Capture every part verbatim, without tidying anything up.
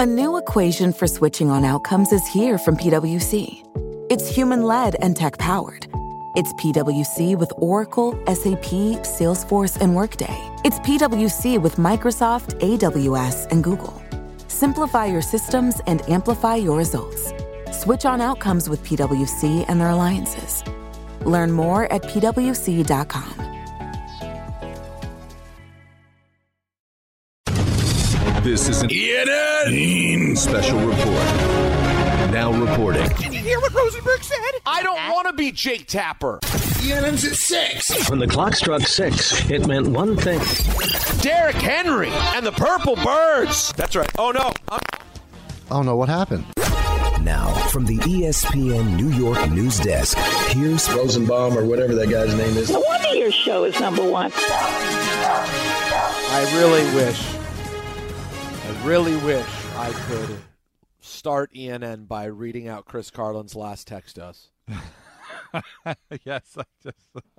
A new equation for switching on outcomes is here from PwC. It's human-led and tech-powered. It's PwC with Oracle, S A P, Salesforce, and Workday. It's PwC with Microsoft, A W S, and Google. Simplify your systems and amplify your results. Switch on outcomes with PwC and their alliances. Learn more at P W C dot com. This is an E N N special report. Now reporting. Did you hear what Rosenberg said? I don't want to be Jake Tapper. E N N's at six. When the clock struck six, it meant one thing. Derrick Henry and the Purple Birds. That's right. Oh, no. I'm- oh, no. What happened? Now, from the E S P N New York news desk, here's Rosenbaum or whatever that guy's name is. No wonder your show is number one. I really wish, I really wish I could start E N N by reading out Chris Carlin's last text to us. Yes, I just.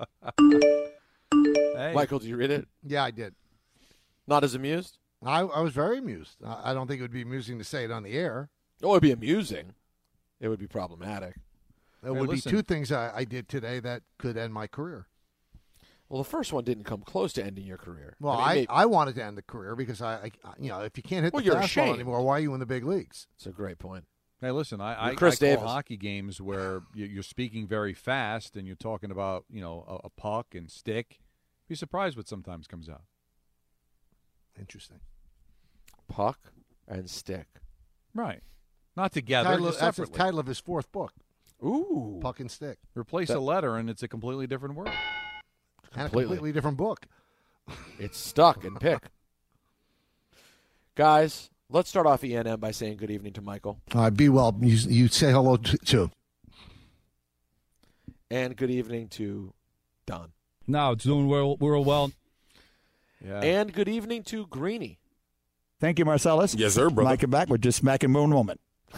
Hey. Michael, did you read it? Yeah, I did. Not as amused? I, I was very amused. I, I don't think it would be amusing to say it on the air. Oh, it would be amusing. It would be problematic. There Hey, would listen. be two things I, I did today that could end my career. Well, the first one didn't come close to ending your career. Well, I, mean, I, maybe- I wanted to end the career because I, I you know, if you can't hit Well, the you're fastball ashamed. anymore, why are you in the big leagues? It's a great point. Hey, listen, I, I, Chris I call Davis. hockey games where you- you're speaking very fast and you're talking about, you know, a, a puck and stick. Be surprised what sometimes comes out. Interesting. Puck and stick. Right. Not together, Title, just that's the separately. title of his fourth book, Ooh. Puck and Stick. Replace That- a letter and it's a completely different word. And a Completely. completely different book. It's stuck and pick. Guys, let's start off E N M by saying good evening to Michael. All right, be well. You, you say hello to, to. And good evening to Don. No, it's doing real, real well. Yeah. And good evening to Greeny. Thank you, Marcellus. Yes, sir, brother. Mike and back. We're just smacking moon woman.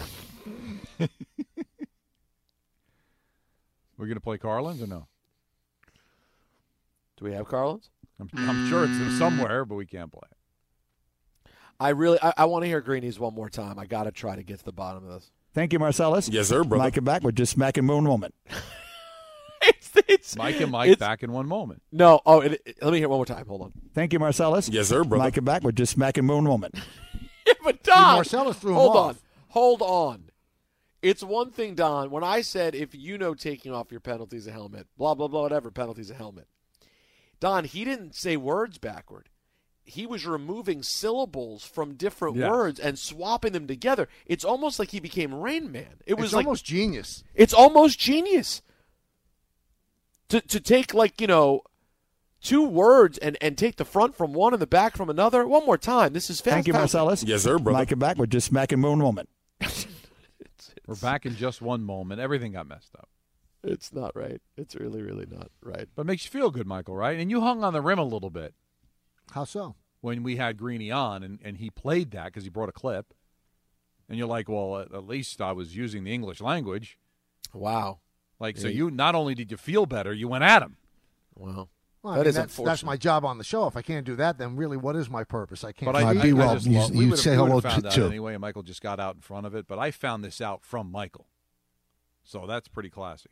We're going to play Carlins or no? Do we have Carlins? I'm, I'm sure it's in somewhere, but we can't play it. I really, I, I want to hear Greeny's one more time. I got to try to get to the bottom of this. Thank you, Marcellus. Yes, sir, brother. Mike and back. We're just smacking moon woman. it's, it's, Mike and Mike it's- back in one moment. No, oh, it, it- let me hear it one more time. Hold on. Thank you, Marcellus. Yes, sir, brother. Mike and back. We're just smacking moon woman. Yeah, but Don, Marcellus threw him hold off. on, hold on. It's one thing, Don, when I said if you know taking off your penalty's a helmet, blah, blah, blah, whatever, penalty's a helmet. Don, he didn't say words backward. He was removing syllables from different Yes. words and swapping them together. It's almost like he became Rain Man. It was It's like almost genius. It's almost genius. To to take like, you know, two words and, and take the front from one and the back from another. One more time. This is fast. Thank you, fast. Marcellus. Yes, sir, brother. Mike and back. We're just smacking moon woman. We're back in just one moment. Everything got messed up. It's not right. It's really, really not right. But it makes you feel good, Michael, right? And you hung on the rim a little bit How so? when we had Greeny on, and, and he played that because he brought a clip. And you're like, well, at, at least I was using the English language. Wow. Like, so Yeah. you not only did you feel better, you went at him. Wow. Well, That I mean, is that's, that's unfortunate. my job on the show. If I can't do that, then really, what is my purpose? I can't. But I, I'd I, be I well. just You, love- we you'd would've- say we hello would've to. found out to. anyway, and Michael just got out in front of it. But I found this out from Michael. So that's pretty classy.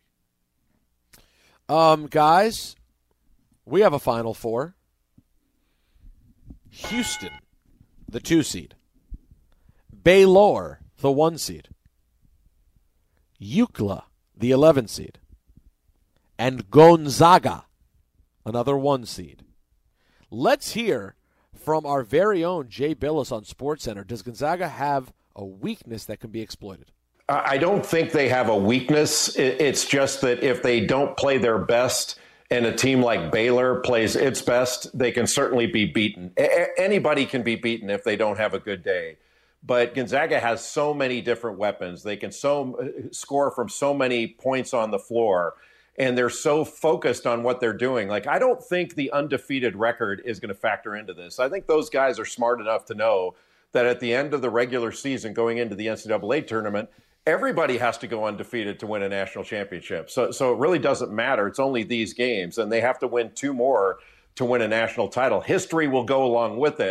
Um, guys, we have a Final Four. Houston, the two seed. Baylor, the one seed. UCLA, the eleven seed. And Gonzaga, another one seed. Let's hear from our very own Jay Billis on SportsCenter. Does Gonzaga have a weakness that can be exploited? I don't think they have a weakness. It's just that if they don't play their best and a team like Baylor plays its best, they can certainly be beaten. A- anybody can be beaten if they don't have a good day. But Gonzaga has so many different weapons. They can so score from so many points on the floor, and they're so focused on what they're doing. Like, I don't think the undefeated record is going to factor into this. I think those guys are smart enough to know that at the end of the regular season, going into the N C double A tournament, everybody has to go undefeated to win a national championship. So, so it really doesn't matter. It's only these games, and they have to win two more to win a national title. History will go along with it.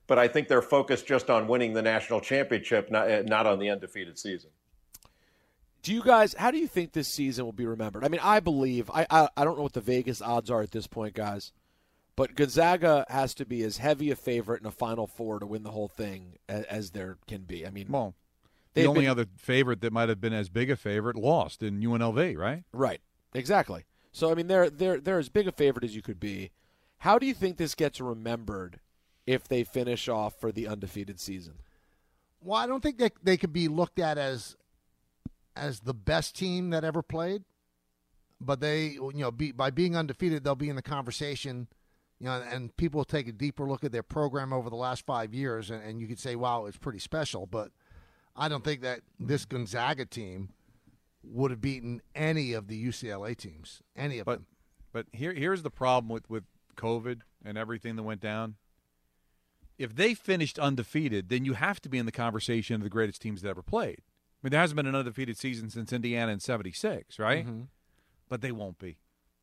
but I think they're focused just on winning the national championship, not, not on the undefeated season. Do you guys, how do you think this season will be remembered? I mean, I believe, I, I, I don't know what the Vegas odds are at this point, guys, but Gonzaga has to be as heavy a favorite in a Final Four to win the whole thing as, as there can be. I mean, well, the only been, other favorite that might have been as big a favorite lost in U N L V, right? Right, exactly. So, I mean, they're, they're, they're as big a favorite as you could be. How do you think this gets remembered if they finish off for the undefeated season? Well, I don't think they, they could be looked at as as the best team that ever played, but they, you know, be, by being undefeated, they'll be in the conversation, you know, and people will take a deeper look at their program over the last five years, and, and you could say, wow, it's pretty special, but I don't think that this Gonzaga team would have beaten any of the U C L A teams, any of but, them. But here, here's the problem with, with COVID and everything that went down. If they finished undefeated, then you have to be in the conversation of the greatest teams that ever played. I mean, there hasn't been an undefeated season since Indiana in seventy-six, right? Mm-hmm. But they won't be.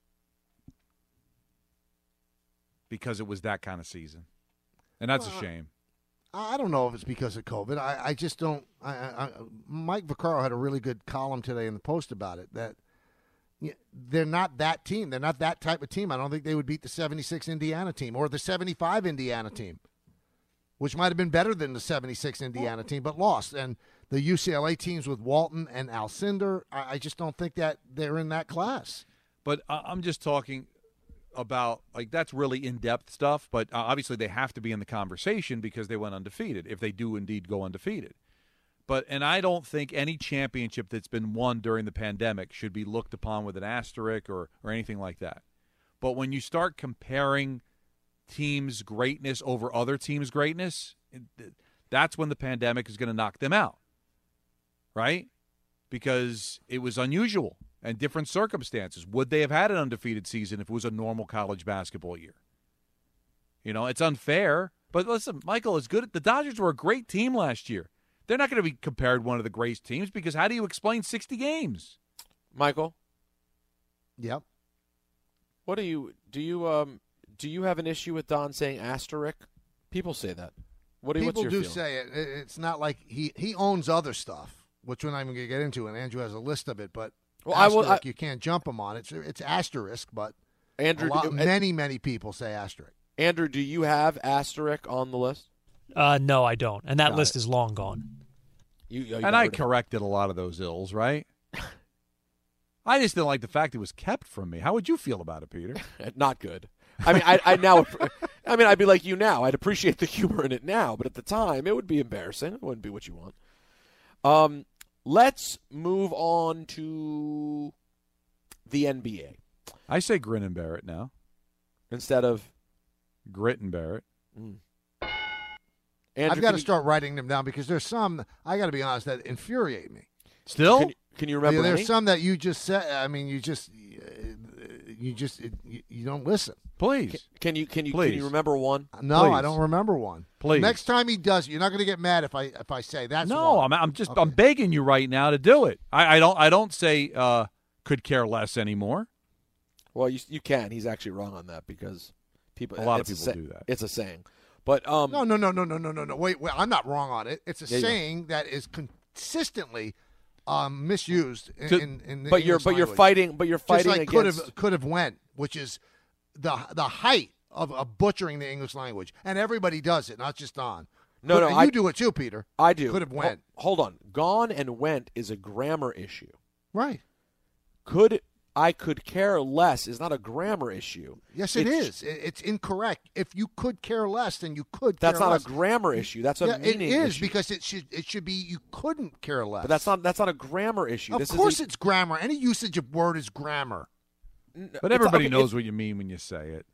Because it was that kind of season. And that's well, a shame. I don't know if it's because of COVID. I, I just don't I, I, Mike Vaccaro had a really good column today in the Post about it, that they're not that team. They're not that type of team. I don't think they would beat the seventy-six Indiana team or the seventy-five Indiana team, which might have been better than the seventy-six Indiana team, but lost. And the U C L A teams with Walton and Alcindor, I, I just don't think that they're in that class. But uh, I'm just talking about, like, that's really in-depth stuff, but uh, obviously they have to be in the conversation because they went undefeated, if they do indeed go undefeated. But and I don't think any championship that's been won during the pandemic should be looked upon with an asterisk or, or anything like that. But when you start comparing teams' greatness over other teams' greatness, that's when the pandemic is going to knock them out, right? Because it was unusual and different circumstances. Would they have had an undefeated season if it was a normal college basketball year? You know, it's unfair. But listen, Michael, is good. The Dodgers were a great team last year. They're not going to be compared one of the great teams because how do you explain sixty games? Michael? Yep. What do you do you um do you have an issue with Don saying asterisk? People say that. What do you, People what's your do feeling? say it. It's not like he, he owns other stuff, which we're not even going to get into, and Andrew has a list of it, but well, I will, I, you can't jump him on it. It's, it's asterisk, but Andrew, a lot, do, many, many people say asterisk. Andrew, do you have asterisk on the list? Uh, no, I don't, and that Got list it. is long gone. You, you and I corrected a lot of those ills, right? I just didn't like the fact it was kept from me. How would you feel about it, Peter? Not good. I mean, I, I now, I mean, I'd be like you now. I'd appreciate the humor in it now, but at the time, it would be embarrassing. It wouldn't be what you want. Um, let's move on to the N B A. I say grin and bear it now instead of grit and bear it. Mm. Andrew, I've got to you, start writing them down because there's some, I got to be honest, that infuriate me. Still? Can, can you remember yeah, There's any? some that you just said, I mean, you just, you just, you, you don't listen. Please. Can, can you can you Please. can you remember one? No, Please. I don't remember one. Please. Next time he does, you're not going to get mad if I if I say that's no. one. I'm I'm just okay. I'm begging you right now to do it. I, I don't I don't say uh, could care less anymore. Well, you you can. He's actually wrong on that because people a lot of it's people a, do that. It's a saying, but um, no, no, no, no, no, no, no, no. Wait, wait, I'm not wrong on it. It's a yeah, saying yeah. that is consistently um, misused in, to, in, in the but you're English but you're language. fighting but you're fighting Just like against could have could have went, which is the the height of, of butchering the English language, and everybody does it, not just Don. No, could, no, you I do it too, Peter. I do. Could have went. Hold, hold on, gone and went is a grammar issue. Right. Could I could care less is not a grammar issue. Yes, it it's, is. It, it's incorrect. If you could care less, then you could. That's care not less. a grammar issue. That's a yeah, meaning it is issue. because it should it should be you couldn't care less. But that's not that's not a grammar issue. Of this course, is a, it's grammar. Any usage of word is grammar. But everybody okay, knows what you mean when you say it.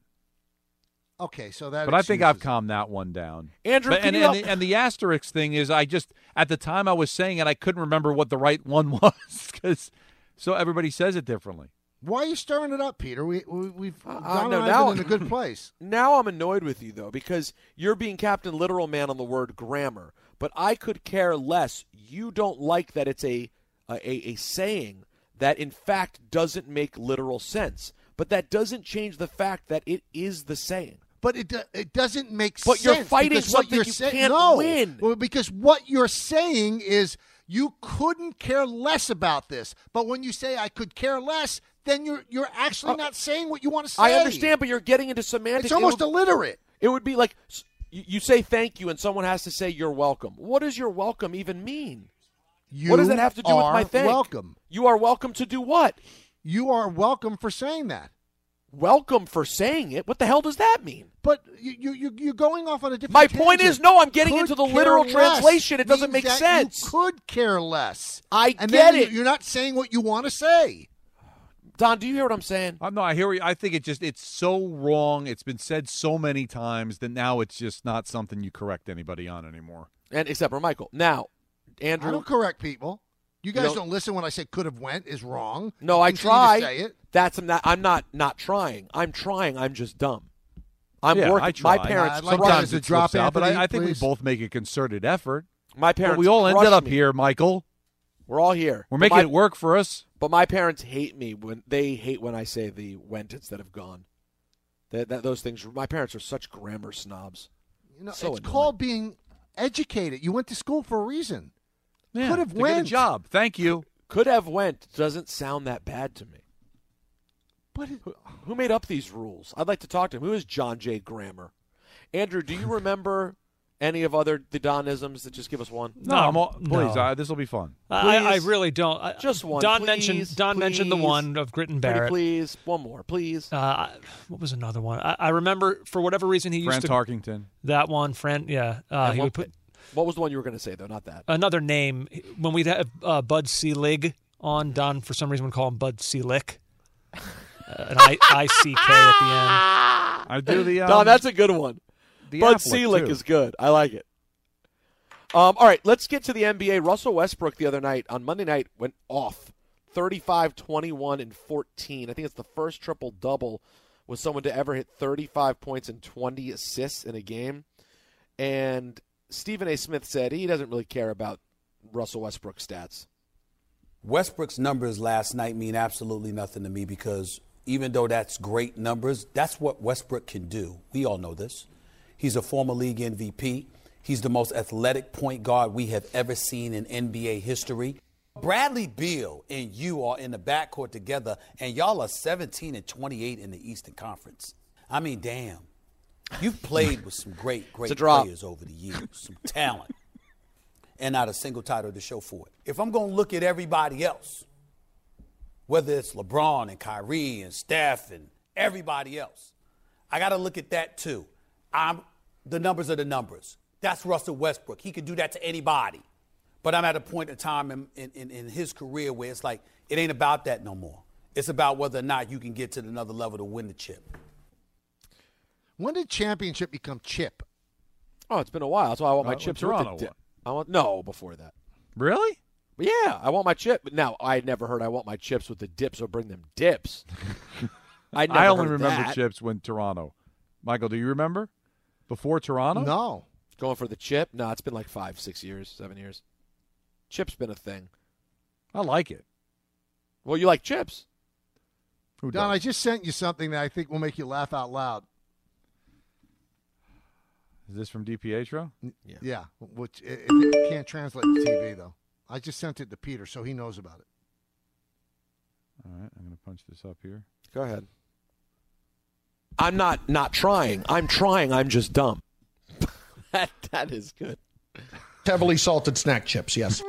Okay, so that. But I think I've excuses- calmed that one down. Andrew, but, can and, you and, help- the, and the asterisk thing is, I just at the time I was saying it, I couldn't remember what the right one was because so everybody says it differently. Why are you stirring it up, Peter? We, we we've Uh, Don no, and I now- have been in a good place. Now I'm annoyed with you, though, because you're being Captain Literal Man on the word grammar. But I could care less. You don't like that it's a, a, a saying that, in fact, doesn't make literal sense. But that doesn't change the fact that it is the saying. But it do- it doesn't make But sense. you're fighting because what something you're you say- can't no. win. Well, because what you're saying is you couldn't care less about this. But when you say I could care less, then you're you're actually Uh, not saying what you want to say. I understand, but you're getting into semantics. It's almost it would, illiterate. It would be like you, you say thank you, and someone has to say you're welcome. What does your welcome even mean? You what does that have to do with are my thank? welcome. You are welcome to do what? You are welcome for saying that. Welcome for saying it? What the hell does that mean? But you, you, you're going off on a different My tangent. point is, no, I'm getting Could into the care literal less translation. It doesn't means make that sense. You could care less. I and get then it. You're not saying what you want to say. Don, do you hear what I'm saying? Uh, no, I hear. You. I think it just it's so wrong. It's been said so many times that now it's just not something you correct anybody on anymore. And except for Michael. Now, Andrew. I don't correct people. You guys You don't, don't- listen when I say could have went is wrong. No, You I continue to try. say it. That's I'm not. I'm not not trying. I'm trying. I'm just dumb. I'm yeah, working. I try. My parents. I'd like crushed that Sometimes as a it drop, slips out, but Anthony, I, I think please. we both make a concerted effort. My parents. But we all ended crushed up me. here, Michael. We're all here. We're But making my- it work for us. But my parents hate me when they hate when I say the went instead of gone. That, that those things. My parents are such grammar snobs. You know, So it's annoying. called being educated. You went to school for a reason. Yeah, could have to get went. a job. Thank you. Could have went doesn't sound that bad to me. But it, Who, who made up these rules? I'd like to talk to him. Who is John J. Grammer? Andrew, do you remember any of other the Donisms that just give us one? No, I'm all, please. no. Uh, this will be fun. I, I Please. really don't. I, Just one, Don please, mentioned. Don mentioned the please. one of Grit and Pretty Barrett. please, one more, please. Uh, what was another one? I, I remember for whatever reason he used Fran to Tarkington. that one. Fran, yeah, uh, And he what, would put what was the one you were going to say though? Not that. another name when we'd have uh, Bud Selig on. Don for some reason would call him Bud Selick. Uh, an I, I C K at the end. I do the. Um, Don, that's a good one. the Bud Affleck, Selick too. is good. I like it. Um, all right, let's get to the N B A. Russell Westbrook the other night, on Monday night, went off. thirty-five, twenty-one, and fourteen. I think it's the first triple-double with someone to ever hit thirty-five points and twenty assists in a game. And Stephen A. Smith said he doesn't really care about Russell Westbrook's stats. Westbrook's numbers last night mean absolutely nothing to me because even though that's great numbers, that's what Westbrook can do. We all know this. He's a former league M V P. He's the most athletic point guard we have ever seen in N B A history. Bradley Beal and you are in the backcourt together, and y'all are seventeen and twenty-eight in the Eastern Conference. I mean, damn. You've played with some great, great players over the years, some talent, and not a single title to show for it. If I'm going to look at everybody else, whether it's LeBron and Kyrie and Steph and everybody else, I got to look at that too. I'm the numbers are the numbers. That's Russell Westbrook. He could do that to anybody. But I'm at a point in time in, in, in his career where it's like it ain't about that no more. It's about whether or not you can get to another level to win the chip. when did championship become chip? Oh, it's been a while. That's why I want my Uh, chips Toronto with the dip. won. I want no before that. Really? Yeah, I want my chip. Now I had never heard I want my chips with the dip, so bring them dips. I never I only heard remember that. chips when Toronto. Michael, do you remember? Before Toronto? No. Going for the chip? No, it's been like five, six years, seven years. Chip's been a thing. I like it. Well, you like chips. Who Don, does? I just sent you something that I think will make you laugh out loud. Is this from DiPietro? Yeah. Yeah, which it, it can't translate to T V, though. I just sent it to Peter, so he knows about it. All right, I'm going to punch this up here. Go ahead. I'm not not trying. I'm trying. I'm just dumb. that that is good. Heavily salted snack chips, yes.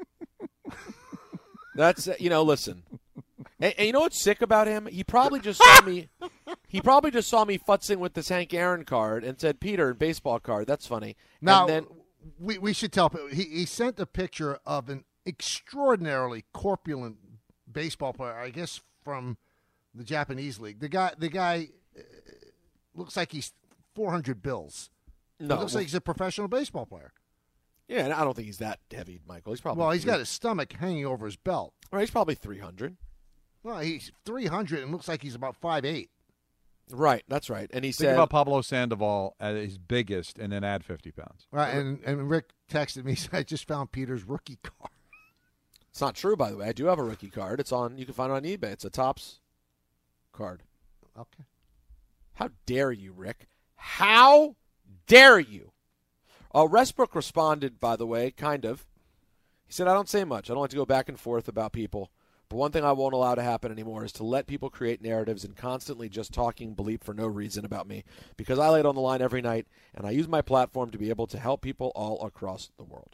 That's you know. Listen, and, and you know what's sick about him? He probably just saw me. He probably just saw me futzing with this Hank Aaron card and said, "Peter, baseball card. That's funny." Now, and then, we, we should tell people, he, he sent a picture of an extraordinarily corpulent baseball player, I guess from the Japanese league. The guy, the guy uh, looks like he's four hundred bills. no, He looks well, like he's a professional baseball player. yeah, and I don't think he's that heavy, Michael. He's probably Well, he's three- got his stomach hanging over his belt. Right, he's probably three hundred. Well, he's three hundred and looks like he's about five eight. Right, that's right. And he Think said, about Pablo Sandoval at his biggest and then add fifty pounds. Right, and, and Rick texted me, he said, I just found Peter's rookie card. "It's not true, by the way. I do have a rookie card. It's on. You can find it on eBay. It's a Topps card." Okay. How dare you, Rick? How dare you? Uh, Westbrook responded, by the way, kind of. He said, I don't say much. I don't like to go back and forth about people. But one thing I won't allow to happen anymore is to let people create narratives and constantly just talking bleep for no reason about me, because I lay it on the line every night, and I use my platform to be able to help people all across the world.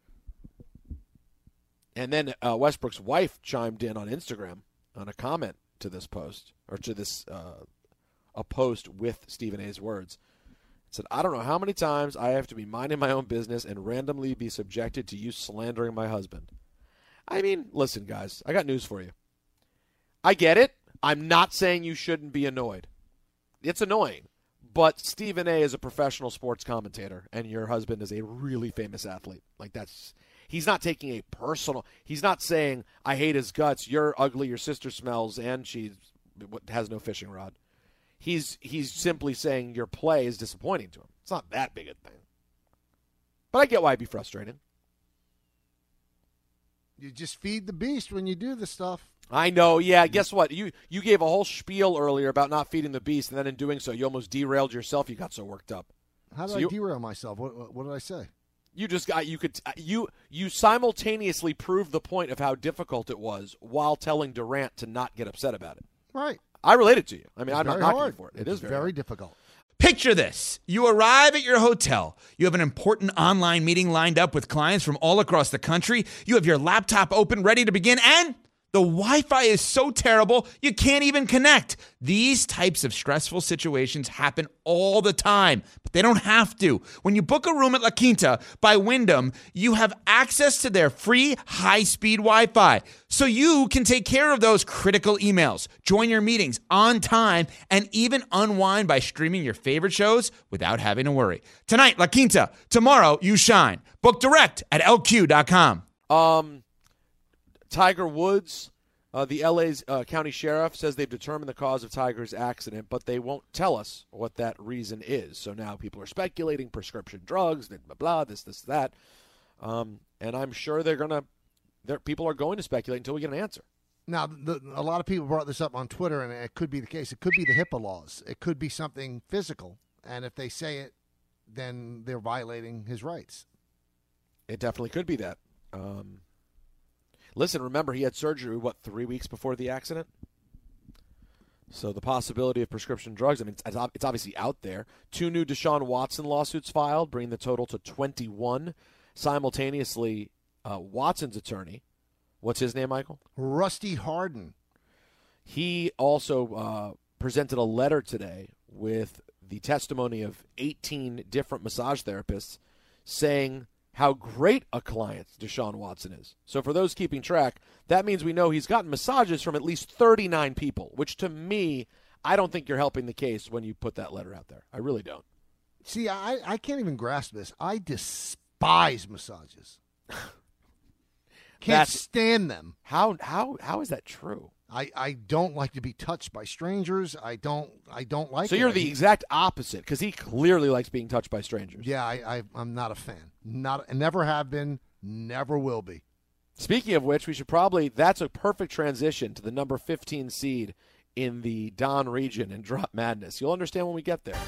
And then uh, Westbrook's wife chimed in on Instagram on a comment to this post, or to this uh, a post with Stephen A's words. It said, I don't know how many times I have to be minding my own business and randomly be subjected to you slandering my husband. I mean, listen, guys, I got news for you. I get it. I'm not saying you shouldn't be annoyed. It's annoying. But Stephen A. is a professional sports commentator, and your husband is a really famous athlete. Like, that's, he's not taking a personal, he's not saying, I hate his guts, you're ugly, your sister smells, and she has no fishing rod. He's he's simply saying your play is disappointing to him. It's not that big a thing. But I get why it'd be frustrating. You just feed the beast when you do this stuff. I know, yeah. Guess what? You you gave a whole spiel earlier about not feeding the beast, and then in doing so, you almost derailed yourself. You got so worked up. How did so I you, derail myself? What, what what did I say? You just got you could you you simultaneously proved the point of how difficult it was while telling Durant to not get upset about it. Right. I related to you. I mean, It's I'm not very knocking hard. you for it. It It's is very, very hard. difficult. Picture this. You arrive at your hotel. You have an important online meeting lined up with clients from all across the country. You have your laptop open, ready to begin, and the Wi-Fi is so terrible, you can't even connect. These types of stressful situations happen all the time, but they don't have to. When you book a room at La Quinta by Wyndham, you have access to their free high-speed Wi-Fi, so you can take care of those critical emails, join your meetings on time, and even unwind by streaming your favorite shows without having to worry. Tonight, La Quinta. Tomorrow, you shine. Book direct at L Q dot com. Um... Tiger Woods, uh, the L A's uh, county sheriff, says they've determined the cause of Tiger's accident, but they won't tell us what that reason is. So now people are speculating prescription drugs, blah, blah, blah, this, this, that. Um, and I'm sure they're going to, people are going to speculate until we get an answer. Now, the, a lot of people brought this up on Twitter, and it could be the case. It could be the HIPAA laws. It could be something physical. And if they say it, then they're violating his rights. It definitely could be that. Um Listen, remember, he had surgery, what, three weeks before the accident? So the possibility of prescription drugs, I mean, it's, it's obviously out there. Two new Deshaun Watson lawsuits filed, bringing the total to twenty-one. Simultaneously, uh, Watson's attorney, what's his name, Michael? Rusty Hardin. He also uh, presented a letter today with the testimony of eighteen different massage therapists saying how great a client Deshaun Watson is. So for those keeping track, that means we know he's gotten massages from at least thirty-nine people, which to me, I don't think you're helping the case when you put that letter out there. I really don't. See, I, I can't even grasp this. I despise massages. Can't That's, stand them. How how how is that true? I, I don't like to be touched by strangers. I don't I don't like so it. So you're the exact opposite, because he clearly likes being touched by strangers. Yeah, I, I, I'm not a fan. Not, never have been, never will be. Speaking of which, we should probably, that's a perfect transition to the number fifteen seed in the Don region in Drop Madness. You'll understand when we get there.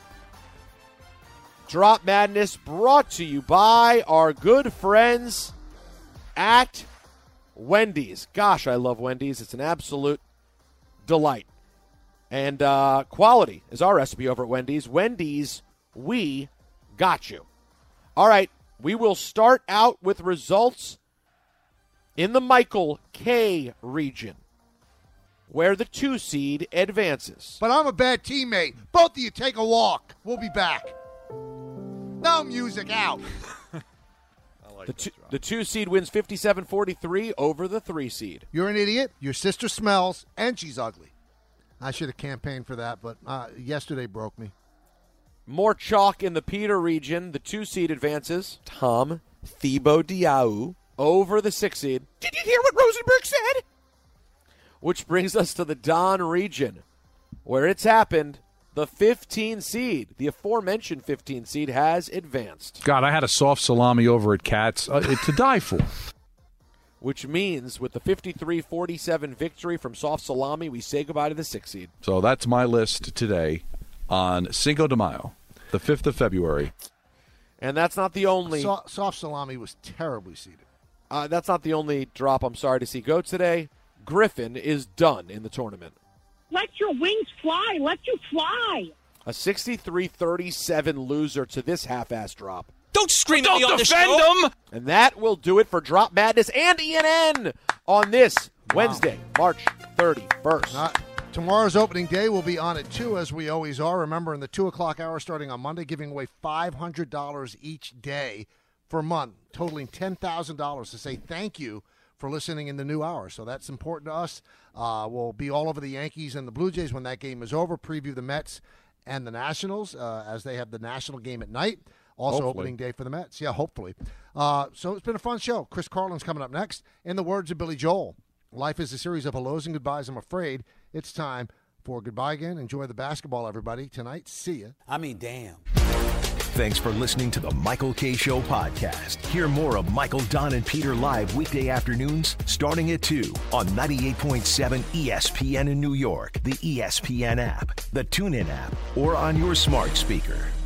Drop Madness brought to you by our good friends at Wendy's. Gosh, I love Wendy's. It's an absolute delight. And uh, quality is our recipe over at Wendy's. Wendy's, we got you. All right, we will start out with results in the Michael K region, where the two seed advances. But I'm a bad teammate. Both of you take a walk. We'll be back. No music out. The two, the two seed wins fifty-seven forty-three over the three seed. You're an idiot. Your sister smells, and she's ugly. I should have campaigned for that, but uh, yesterday broke me. More chalk in the Peter region. The two seed advances. Tom Thibodeau over the six seed. Did you hear what Rosenberg said? Which brings us to the Don region, where it's happened. The fifteen seed, the aforementioned fifteen seed, has advanced. God, I had a soft salami over at Katz uh, to die for. Which means with the fifty-three forty-seven victory from soft salami, we say goodbye to the six seed. So that's my list today. on Cinco de Mayo, the fifth of February. And that's not the only. So, soft salami was terribly seeded. Uh, that's not the only drop I'm sorry to see go today. Griffin is done in the tournament. Let your wings fly. Let you fly. A sixty-three thirty-seven loser to this half-ass drop. Don't scream Don't at me on the defend show. them. And that will do it for Drop Madness and E N N on this wow. Wednesday, March thirty-first. Not, tomorrow's opening day will be on at two, as we always are. Remember, in the two o'clock hour starting on Monday, giving away five hundred dollars each day for a month, totaling ten thousand dollars to say thank you for listening in the new hour. So that's important to us. Uh, we'll be all over the Yankees and the Blue Jays when that game is over, preview the Mets and the Nationals uh, as they have the national game at night. Also Hopefully. Opening day for the Mets. Yeah, hopefully. Uh, so it's been a fun show. Chris Carlin's coming up next. In the words of Billy Joel, life is a series of hellos and goodbyes, I'm afraid. It's time for goodbye again. Enjoy the basketball, everybody, tonight. See ya. I mean, damn. Thanks for listening to the Michael K. Show podcast. Hear more of Michael, Don, and Peter live weekday afternoons starting at two on ninety-eight point seven E S P N in New York, the E S P N app, the TuneIn app, or on your smart speaker.